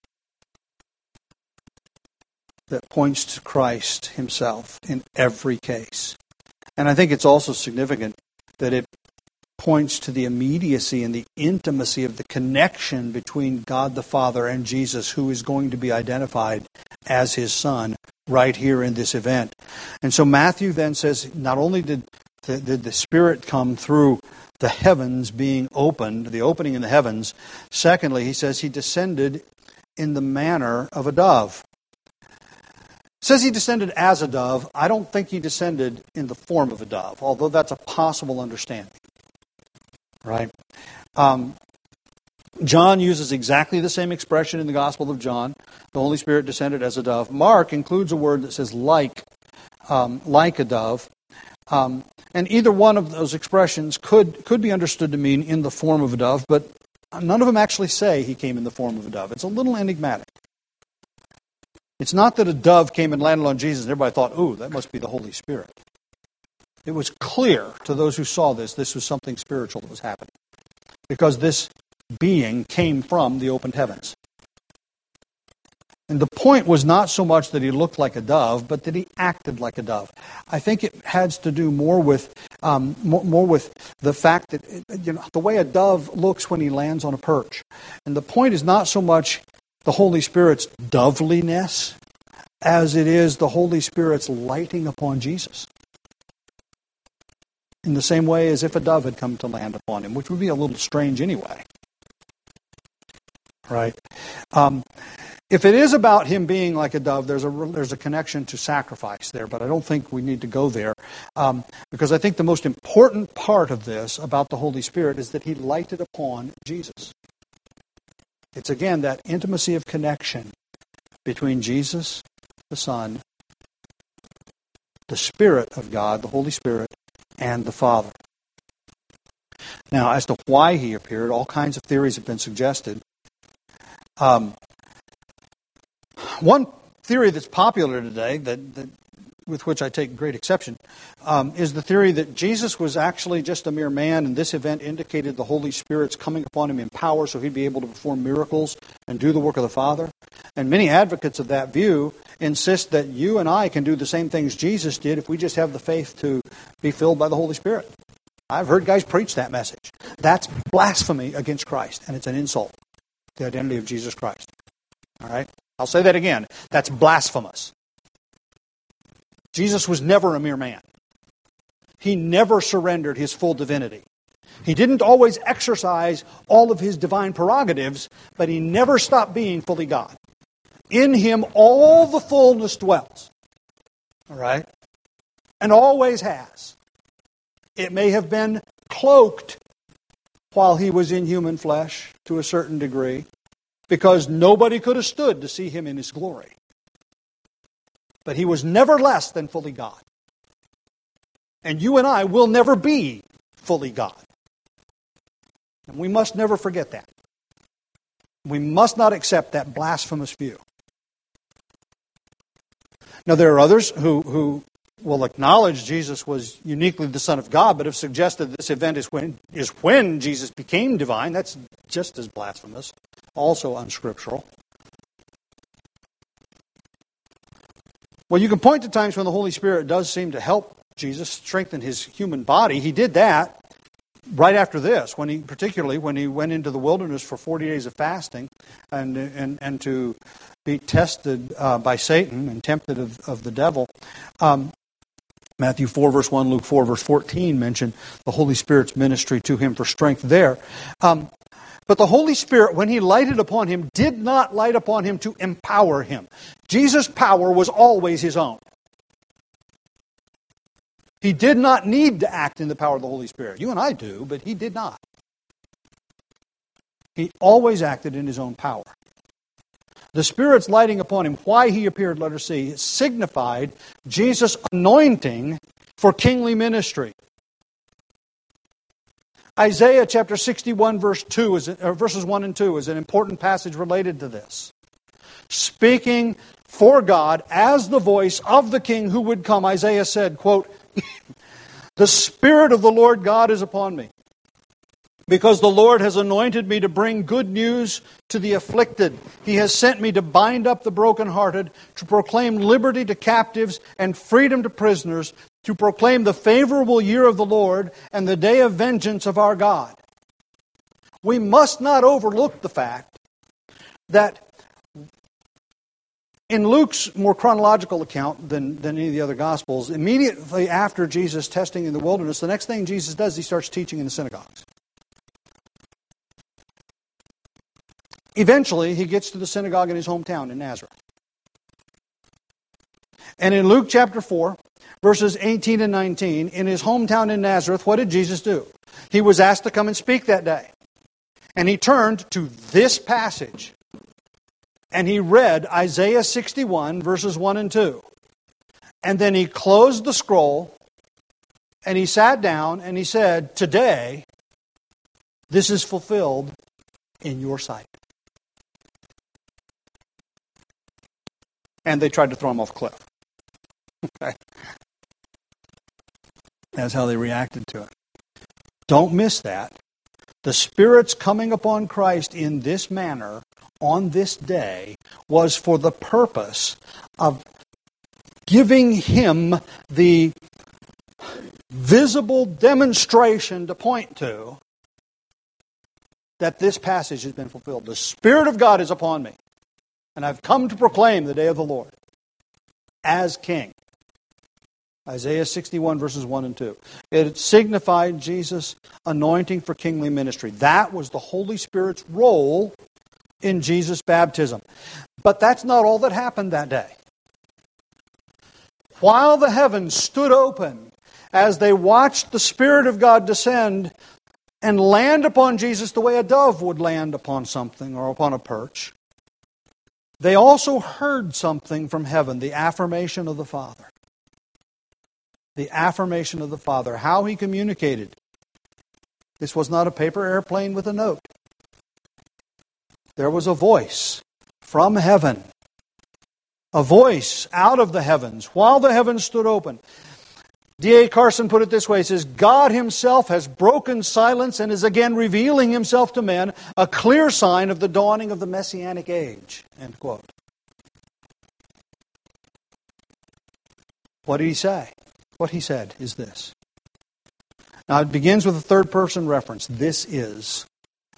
that points to Christ himself in every case. And I think it's also significant that it points to the immediacy and the intimacy of the connection between God the Father and Jesus, who is going to be identified as his Son right here in this event. And so Matthew then says, not only did the, did the Spirit come through the heavens being opened, the opening in the heavens, secondly, he says he descended in the manner of a dove. It says he descended as a dove. I don't think he descended in the form of a dove, although that's a possible understanding. Right? Um, John uses exactly the same expression in the Gospel of John. The Holy Spirit descended as a dove. Mark includes a word that says like, um, like a dove. Um, and either one of those expressions could, could be understood to mean in the form of a dove, but none of them actually say he came in the form of a dove. It's a little enigmatic. It's not that a dove came and landed on Jesus and everybody thought, ooh, that must be the Holy Spirit. It was clear to those who saw this, this was something spiritual that was happening. Because this being came from the opened heavens. And the point was not so much that he looked like a dove, but that he acted like a dove. I think it has to do more with um, more, more with the fact that you know the way a dove looks when he lands on a perch. And the point is not so much the Holy Spirit's doveliness as it is the Holy Spirit's lighting upon Jesus. In the same way as if a dove had come to land upon him, which would be a little strange anyway. Right? Um, If it is about him being like a dove, there's a there's a connection to sacrifice there, but I don't think we need to go there, um, because I think the most important part of this about the Holy Spirit is that he lighted upon Jesus. It's again that intimacy of connection between Jesus, the Son, the Spirit of God, the Holy Spirit, and the Father. Now, as to why he appeared, all kinds of theories have been suggested. Um, One theory that's popular today, that, that with which I take great exception, um, is the theory that Jesus was actually just a mere man, and this event indicated the Holy Spirit's coming upon him in power so he'd be able to perform miracles and do the work of the Father. And many advocates of that view insist that you and I can do the same things Jesus did if we just have the faith to be filled by the Holy Spirit. I've heard guys preach that message. That's blasphemy against Christ, and it's an insult to the identity of Jesus Christ. All right? I'll say that again. That's blasphemous. Jesus was never a mere man. He never surrendered his full divinity. He didn't always exercise all of his divine prerogatives, but he never stopped being fully God. In him all the fullness dwells. All right? And always has. It may have been cloaked while he was in human flesh to a certain degree, because nobody could have stood to see him in his glory. But he was never less than fully God. And you and I will never be fully God. And we must never forget that. We must not accept that blasphemous view. Now, there are others who, who will acknowledge Jesus was uniquely the Son of God, but have suggested this event is when, is when Jesus became divine. That's just as blasphemous. Also unscriptural. Well, you can point to times when the Holy Spirit does seem to help Jesus strengthen his human body. He did that right after this, when he, particularly when he went into the wilderness for forty days of fasting and and, and to be tested uh, by Satan and tempted of, of the devil. Um, Matthew four, verse one, Luke four, verse fourteen mention the Holy Spirit's ministry to him for strength there. Um, But the Holy Spirit, when he lighted upon him, did not light upon him to empower him. Jesus' power was always his own. He did not need to act in the power of the Holy Spirit. You and I do, but he did not. He always acted in his own power. The Spirit's lighting upon him, why he appeared, let us see, signified Jesus' anointing for kingly ministry. Isaiah chapter sixty-one, verse two, is, or verses one and two is an important passage related to this. Speaking for God as the voice of the King who would come, Isaiah said, quote, "The Spirit of the Lord God is upon me, because the Lord has anointed me to bring good news to the afflicted. He has sent me to bind up the brokenhearted, to proclaim liberty to captives and freedom to prisoners, to proclaim the favorable year of the Lord and the day of vengeance of our God." We must not overlook the fact that in Luke's more chronological account than, than any of the other Gospels, immediately after Jesus' testing in the wilderness, the next thing Jesus does, he starts teaching in the synagogues. Eventually, he gets to the synagogue in his hometown in Nazareth. And in Luke chapter four, verses eighteen and nineteen, in his hometown in Nazareth, what did Jesus do? He was asked to come and speak that day. And he turned to this passage. And he read Isaiah sixty-one, verses one and two. And then he closed the scroll, and he sat down, and he said, "Today, this is fulfilled in your sight." And they tried to throw him off a cliff. Okay. That's how they reacted to it. Don't miss that. The Spirit's coming upon Christ in this manner on this day was for the purpose of giving him the visible demonstration to point to that this passage has been fulfilled. The Spirit of God is upon me, and I've come to proclaim the day of the Lord as King. Isaiah sixty-one, verses one and two. It signified Jesus' anointing for kingly ministry. That was the Holy Spirit's role in Jesus' baptism. But that's not all that happened that day. While the heavens stood open, as they watched the Spirit of God descend and land upon Jesus the way a dove would land upon something or upon a perch, they also heard something from heaven, the affirmation of the Father. The affirmation of the Father, how He communicated. This was not a paper airplane with a note. There was a voice from heaven. A voice out of the heavens, while the heavens stood open. D A Carson put it this way, he says, God Himself has broken silence and is again revealing Himself to men, a clear sign of the dawning of the Messianic age. End quote. What did He say? What He said is this. Now it begins with a third person reference. This is.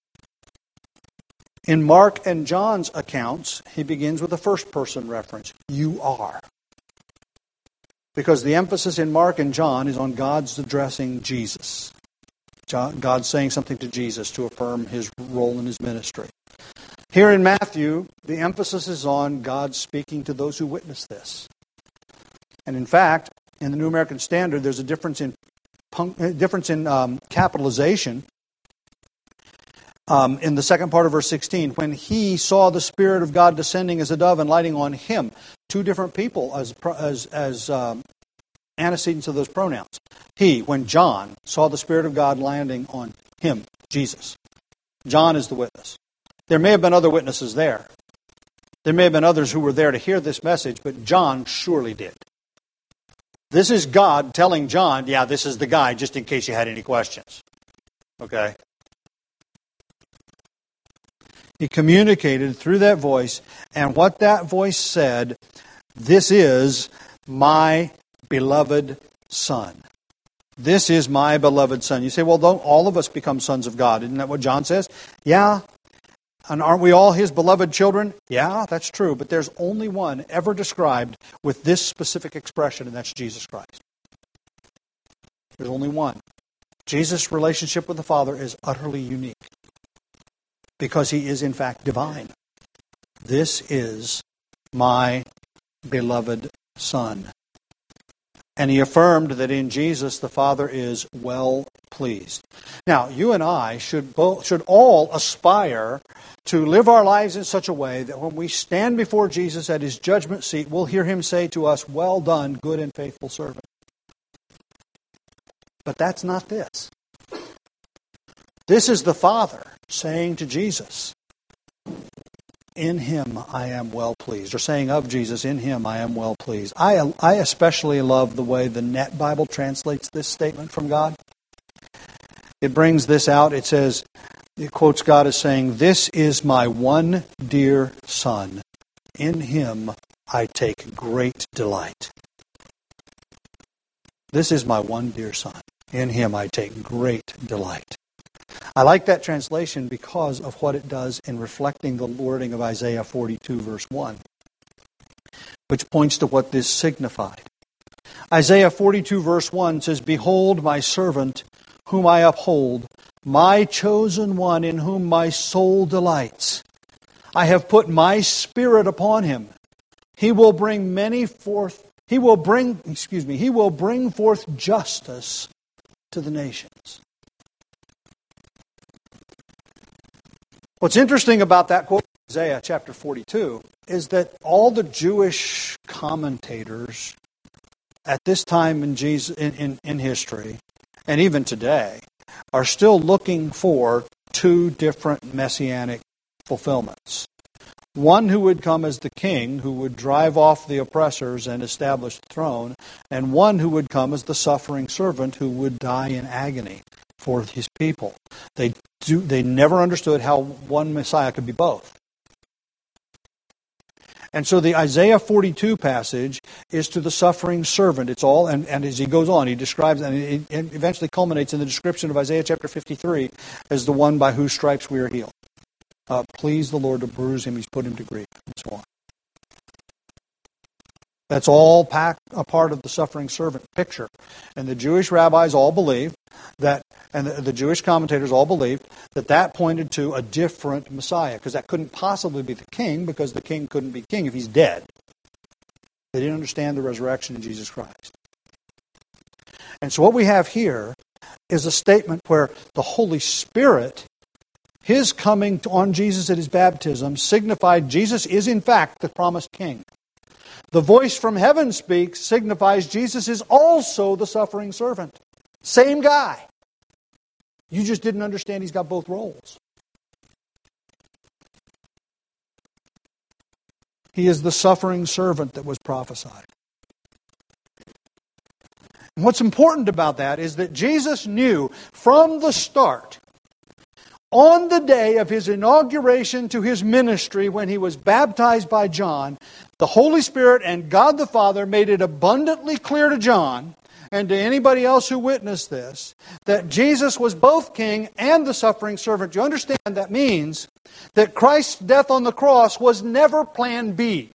In Mark and John's accounts, he begins with a first person reference. You are. Because the emphasis in Mark and John is on God's addressing Jesus. God's saying something to Jesus to affirm His role in His ministry. Here in Matthew, the emphasis is on God speaking to those who witness this. And in fact, in the New American Standard, there's a difference in difference in um, capitalization. Um, in the second part of verse sixteen, when He saw the Spirit of God descending as a dove and lighting on Him. Two different people as as, as um, antecedents of those pronouns. He, when John saw the Spirit of God landing on Him, Jesus. John is the witness. There may have been other witnesses there. There may have been others who were there to hear this message, but John surely did. This is God telling John, yeah, this is the guy, just in case you had any questions. Okay? He communicated through that voice, and what that voice said, this is my beloved Son. This is my beloved Son. You say, well, don't all of us become sons of God? Isn't that what John says? Yeah. And aren't we all His beloved children? Yeah, that's true. But there's only one ever described with this specific expression, and that's Jesus Christ. There's only one. Jesus' relationship with the Father is utterly unique. Because He is in fact divine. This is my beloved Son. And He affirmed that in Jesus the Father is well pleased. Now, you and I should both, should all aspire to live our lives in such a way that when we stand before Jesus at His judgment seat, we'll hear Him say to us, well done, good and faithful servant. But that's not this. This is the Father saying to Jesus, in Him I am well pleased. Or saying of Jesus, in Him I am well pleased. I, I especially love the way the Net Bible translates this statement from God. It brings this out. It says, it quotes God as saying, this is my one dear Son. In Him I take great delight. This is my one dear Son. In Him I take great delight. I like that translation because of what it does in reflecting the wording of Isaiah forty-two, verse one, which points to what this signified. Isaiah forty-two, verse one says, behold my servant, whom I uphold, my chosen one, in whom my soul delights. I have put my Spirit upon him. He will bring many forth, he will bring, excuse me, he will bring forth justice to the nations. What's interesting about that quote in Isaiah chapter forty-two is that all the Jewish commentators at this time in, Jesus, in, in, in history, and even today, are still looking for two different messianic fulfillments. One who would come as the king, who would drive off the oppressors and establish the throne, and one who would come as the suffering servant who would die in agony for His people. They do, they never understood how one Messiah could be both. And so the Isaiah forty-two passage is to the suffering servant. It's all, and, and as he goes on, he describes, and it, it eventually culminates in the description of Isaiah chapter fifty-three as the one by whose stripes we are healed. Uh, please the Lord to bruise him, He's put him to grief, and so on. That's all packed a part of the suffering servant picture. And the Jewish rabbis all believed that, and the, the Jewish commentators all believed, that that pointed to a different Messiah, because that couldn't possibly be the king, because the king couldn't be king if he's dead. They didn't understand the resurrection in Jesus Christ. And so what we have here is a statement where the Holy Spirit, His coming on Jesus at His baptism, signified Jesus is in fact the promised king. The voice from heaven speaks signifies Jesus is also the suffering servant. Same guy. You just didn't understand He's got both roles. He is the suffering servant that was prophesied. And what's important about that is that Jesus knew from the start, on the day of His inauguration to His ministry when He was baptized by John, the Holy Spirit and God the Father made it abundantly clear to John and to anybody else who witnessed this that Jesus was both king and the suffering servant. You understand that means that Christ's death on the cross was never plan B.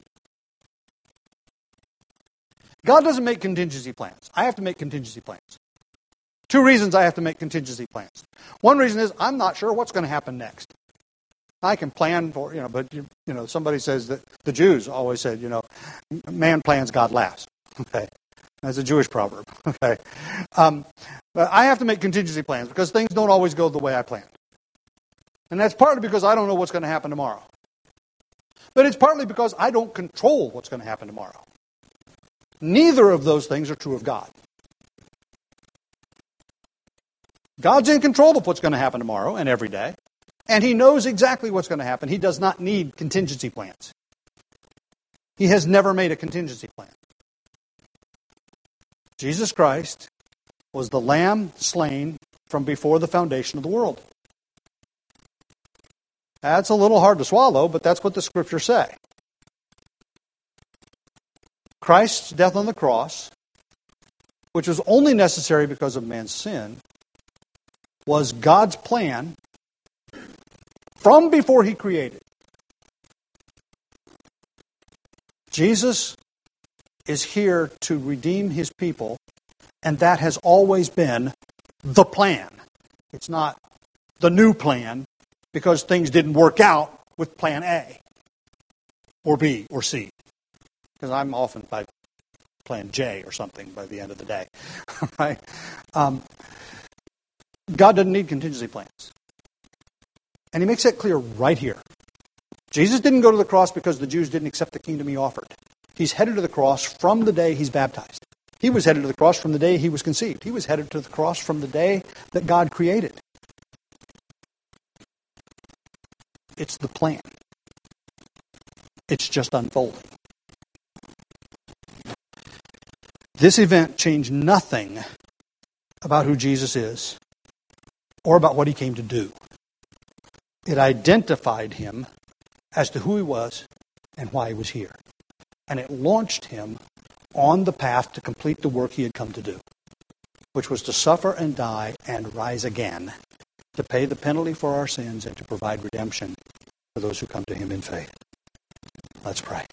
God doesn't make contingency plans. I have to make contingency plans. Two reasons I have to make contingency plans. One reason is I'm not sure what's going to happen next. I can plan for, you know, but, you, you know, somebody says that the Jews always said, you know, man plans, God laughs. Okay. That's a Jewish proverb. Okay. Um, but I have to make contingency plans because things don't always go the way I planned. And that's partly because I don't know what's going to happen tomorrow. But it's partly because I don't control what's going to happen tomorrow. Neither of those things are true of God. God's in control of what's going to happen tomorrow and every day. And He knows exactly what's going to happen. He does not need contingency plans. He has never made a contingency plan. Jesus Christ was the Lamb slain from before the foundation of the world. That's a little hard to swallow, but that's what the Scriptures say. Christ's death on the cross, which was only necessary because of man's sin, was God's plan from before He created. Jesus is here to redeem His people, and that has always been the plan. It's not the new plan because things didn't work out with plan A or B or C. Because I'm often by plan J or something by the end of the day. Right? Um, God doesn't need contingency plans. And He makes that clear right here. Jesus didn't go to the cross because the Jews didn't accept the kingdom He offered. He's headed to the cross from the day He's baptized. He was headed to the cross from the day He was conceived. He was headed to the cross from the day that God created. It's the plan. It's just unfolding. This event changed nothing about who Jesus is or about what He came to do. It identified Him as to who He was and why He was here. And it launched Him on the path to complete the work He had come to do, which was to suffer and die and rise again, to pay the penalty for our sins and to provide redemption for those who come to Him in faith. Let's pray.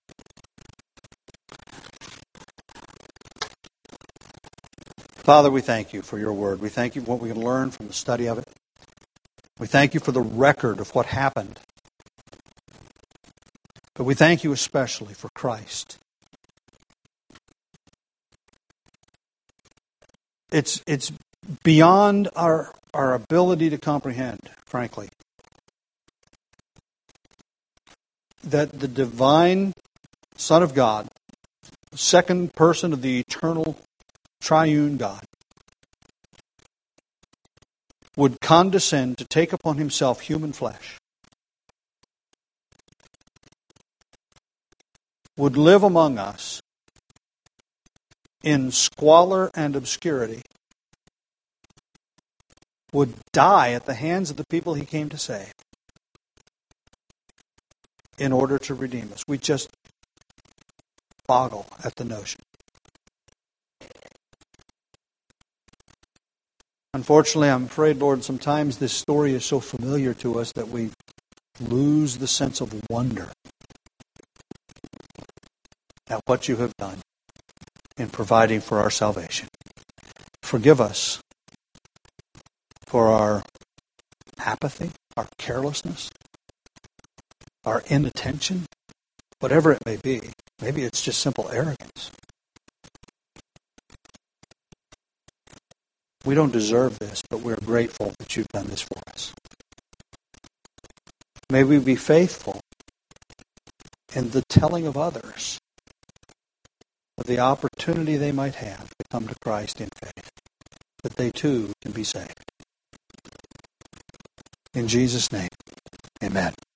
Father, we thank You for Your word. We thank You for what we can learn from the study of it. We thank You for the record of what happened. But we thank You especially for Christ. It's it's beyond our, our ability to comprehend, frankly, that the divine Son of God, second person of the eternal triune God, would condescend to take upon Himself human flesh, would live among us in squalor and obscurity, would die at the hands of the people He came to save in order to redeem us. We just boggle at the notion. Unfortunately, I'm afraid, Lord, sometimes this story is so familiar to us that we lose the sense of wonder at what you have done in providing for our salvation. Forgive us for our apathy, our carelessness, our inattention, whatever it may be. Maybe it's just simple arrogance. We don't deserve this, but we're grateful that you've done this for us. May we be faithful in the telling of others of the opportunity they might have to come to Christ in faith, that they too can be saved. In Jesus' name, amen.